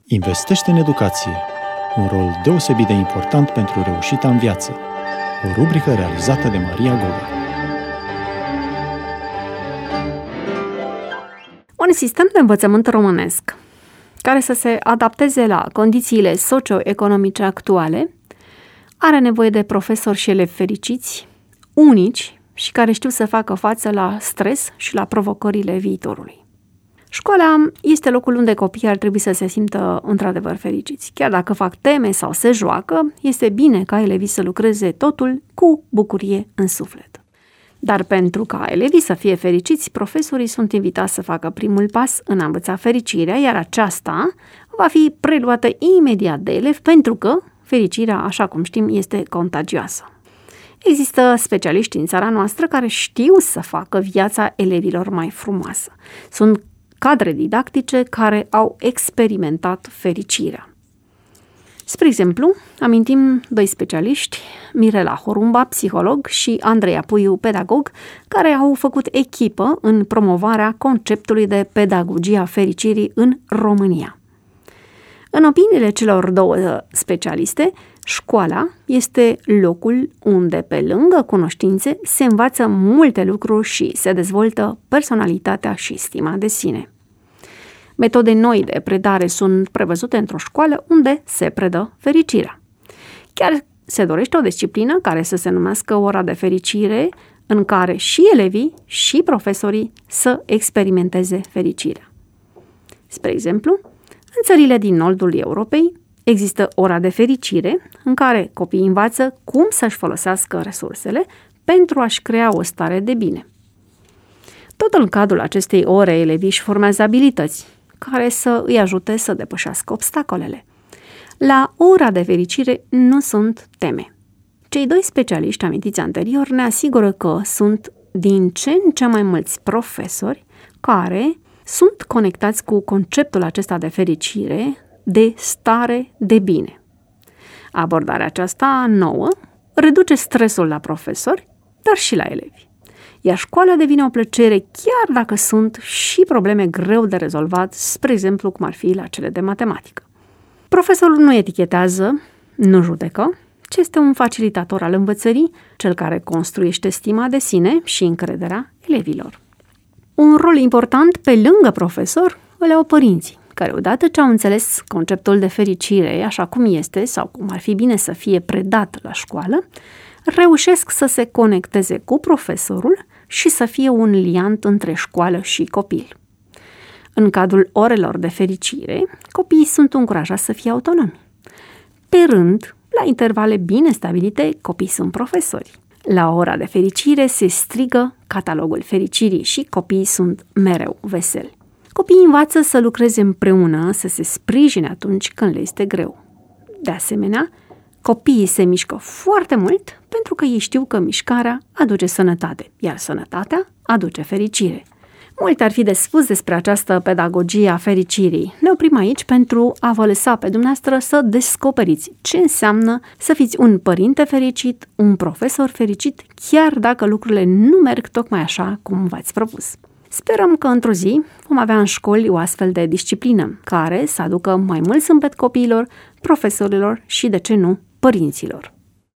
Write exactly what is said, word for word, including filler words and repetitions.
Investește în educație. Un rol deosebit de important pentru reușita în viață. O rubrică realizată de Maria Goga. Un sistem de învățământ românesc care să se adapteze la condițiile socio-economice actuale are nevoie de profesori și elevi fericiți, unici și care știu să facă față la stres și la provocările viitorului. Școala este locul unde copiii ar trebui să se simtă într-adevăr fericiți. Chiar dacă fac teme sau se joacă, este bine ca elevii să lucreze totul cu bucurie în suflet. Dar pentru ca elevii să fie fericiți, profesorii sunt invitați să facă primul pas în a învăța fericirea, iar aceasta va fi preluată imediat de elevi, pentru că fericirea, așa cum știm, este contagioasă. Există specialiști în țara noastră care știu să facă viața elevilor mai frumoasă. Sunt cadre didactice care au experimentat fericirea. Spre exemplu, amintim doi specialiști, Mirela Horumba, psiholog, și Andreea Puiu, pedagog, care au făcut echipă în promovarea conceptului de pedagogia fericirii în România. În opiniile celor două specialiste, școala este locul unde, pe lângă cunoștințe, se învață multe lucruri și se dezvoltă personalitatea și stima de sine. Metode noi de predare sunt prevăzute într-o școală unde se predă fericirea. Chiar se dorește o disciplină care să se numească ora de fericire, în care și elevii și profesorii să experimenteze fericirea. Spre exemplu, în țările din nordul Europei există ora de fericire, în care copiii învață cum să-și folosească resursele pentru a-și crea o stare de bine. Tot în cadrul acestei ore, elevii își formează abilități care să îi ajute să depășească obstacolele. La ora de fericire nu sunt teme. Cei doi specialiști amintiți anterior ne asigură că sunt din ce în ce mai mulți profesori care sunt conectați cu conceptul acesta de fericire, de stare de bine. Abordarea aceasta nouă reduce stresul la profesori, dar și la elevi. Iar școala devine o plăcere chiar dacă sunt și probleme greu de rezolvat, spre exemplu cum ar fi la cele de matematică. Profesorul nu etichetează, nu judecă, ci este un facilitator al învățării, cel care construiește stima de sine și încrederea elevilor. Un rol important pe lângă profesor îl au părinții, care odată ce au înțeles conceptul de fericire așa cum este sau cum ar fi bine să fie predat la școală, reușesc să se conecteze cu profesorul și să fie un liant între școală și copil. În cadrul orelor de fericire, copiii sunt încurajați să fie autonomi. Pe rând, la intervale bine stabilite, copiii sunt profesori. La ora de fericire se strigă catalogul fericirii și copiii sunt mereu veseli. Copiii învață să lucreze împreună, să se sprijine atunci când le este greu. De asemenea, copiii se mișcă foarte mult pentru că ei știu că mișcarea aduce sănătate, iar sănătatea aduce fericire. Multe ar fi de spus despre această pedagogie a fericirii. Ne oprim aici pentru a vă lăsa pe dumneavoastră să descoperiți ce înseamnă să fiți un părinte fericit, un profesor fericit, chiar dacă lucrurile nu merg tocmai așa cum v-ați propus. Sperăm că într-o zi vom avea în școli o astfel de disciplină care să aducă mai mult zâmbet copiilor, profesorilor și, de ce nu, părinților.